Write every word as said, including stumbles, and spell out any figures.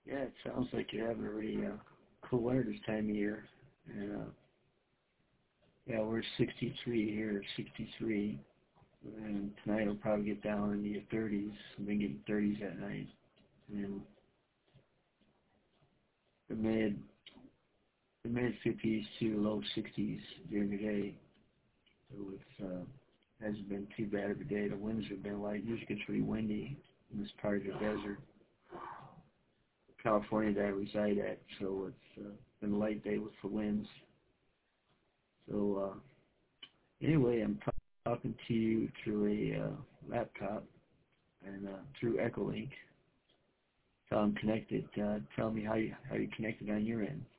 Yeah, it sounds like you're having a really uh, cool winter this time of year. And uh, yeah, we're sixty-three here, sixty-three, and tonight it'll probably get down in the thirties. We've been getting thirties at night, and the mid the mid fifties to low sixties during the day. So it's uh, hasn't been too bad of a day. The winds have been light. Usually gets really windy in this part of the desert, California that I reside at. So it's uh, been a light day with the winds. So uh, anyway, I'm t- talking to you through a uh, laptop and uh, through Echolink. So I'm connected. Uh, tell me how you how you connected on your end.